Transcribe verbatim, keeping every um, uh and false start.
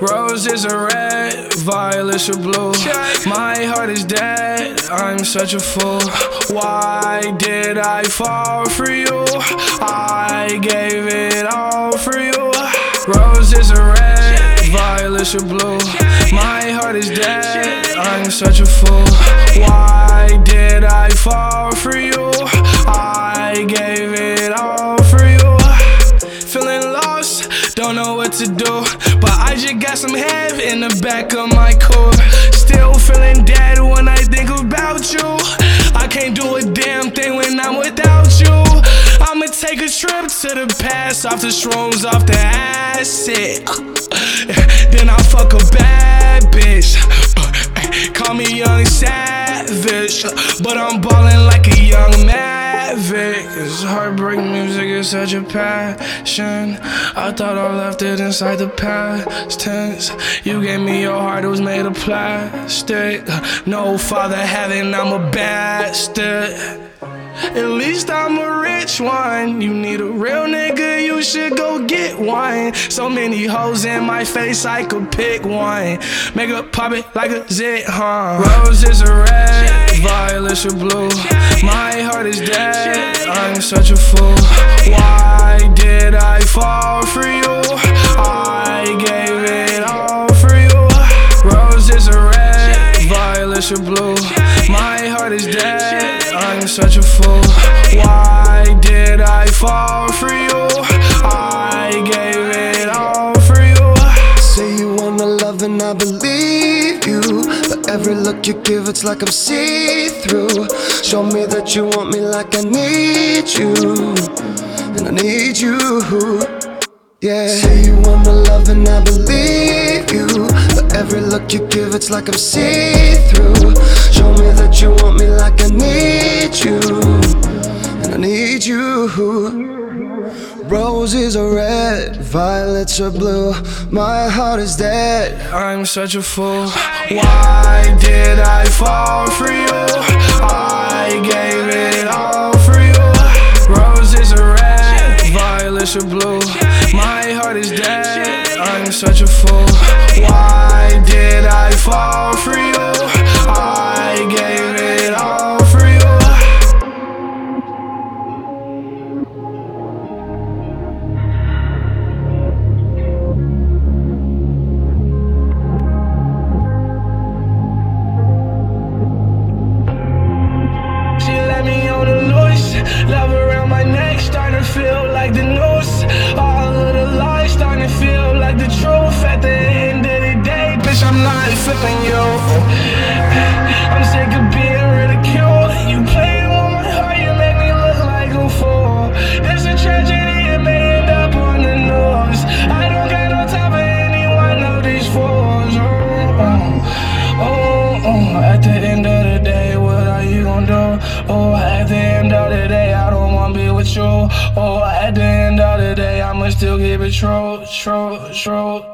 Roses are red, violets are blue. My heart is dead, I'm such a fool. Why did I fall for you? I gave it all for you. Roses are red, violets are blue. My heart is dead, I'm such a fool. Why did I fall for you? I gave it all for you. Feeling lost, don't know what to do, but I just got some head in the back of my core. Still feeling dead when I think about you. I can't do a damn thing when I'm without you. I'ma take a trip to the past, off the shrooms, off the acid. Then I fuck a bad bitch. Call me young savage, but I'm ballin' like a young maverick. Cause heartbreak music is such a passion. I thought I left it inside the past tense. You gave me your heart, it was made of plastic. No father having, I'm a bastard. At least I'm a rich one. You need a real nigga, you should go get one. So many hoes in my face, I could pick one. Make her pop it like a zit, huh? Roses are red, violets are blue. My heart is dead, I'm such a fool. Why did I fall for you? I gave it all for you. Roses are red, violets are blue. My heart is dead, I'm such a fool. Why did I fall for you? I gave it all for you. Say you wanna love and I believe you, but every look you give it's like I'm see-through. Show me that you want me like I need you, and I need you. Yeah. Say you wanna love and I believe you, but every look you give it's like I'm see-through. Show me that you want me like I need you, and I need you. Roses are red, violets are blue. My heart is dead, I'm such a fool. Why did I fall for you? I gave it all for you. Roses are red, violets are blue. My heart is dead, I'm such a fool. Why did I fall for you? I gave it all for you. She let me on the loose, love around my neck, starting to feel like the noose. All of the lies starting to feel like the truth. At the end of the day, bitch, I'm not feeling you. I'm sick of being ridiculed. You played with my heart, you make me look like a fool. There's a tragedy, it may end up on the news. I don't got no time for anyone of these fools. Oh, oh, oh, oh. At the end of the day, what are you gonna do? Oh, at the end of the day, I don't wanna be with you. Oh, at the end of the day, I'ma still keep it true, true, true.